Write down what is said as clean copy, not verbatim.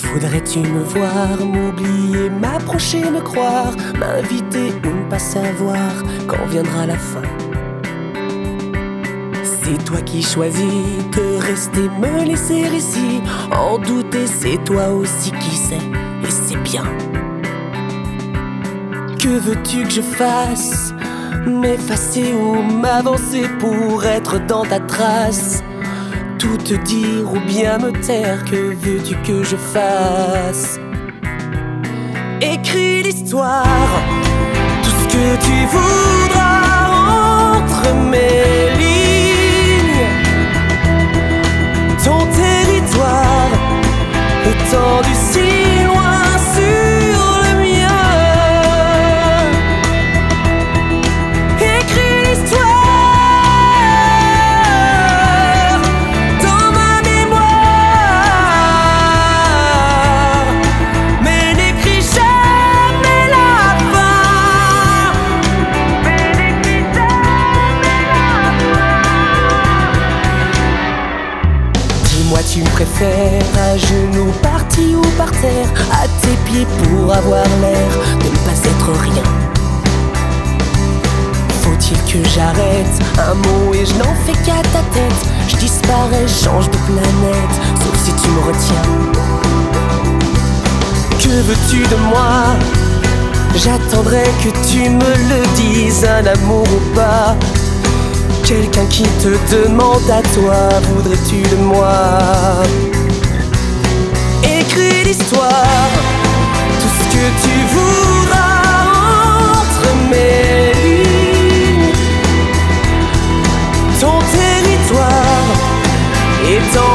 Voudrais-tu me voir, m'oublier, m'approcher, me croire, m'inviter ou ne pas savoir quand viendra la fin? C'est toi qui choisis de rester, me laisser ici. En douter, c'est toi aussi qui sais, et c'est bien. Que veux-tu que je fasse? M'effacer ou m'avancer pour être dans ta trace? Tout te dire ou bien me taire, que veux-tu que je fasse? Écris l'histoire, tout ce que tu voudras entre mes lignes. Ton territoire étendu si loin sur le mien. Écris l'histoire dans ma mémoire, mais n'écris jamais la fin. Mais n'écris jamais la fin. Dis-moi, tu me préfères à genoux, parti ou par terre, à tes pieds pour avoir l'air de ne pas être rien? Faut-il que j'arrête un mot et je n'en fais qu'à ta tête? Je disparais, change de planète, sauf si tu me retiens. Que veux-tu de moi? J'attendrai que tu me le dises, un amour ou pas. Quelqu'un qui te demande à toi, voudrais-tu de moi? Écris l'histoire, tout ce que tu voudras entre mes lignes. Ton territoire étant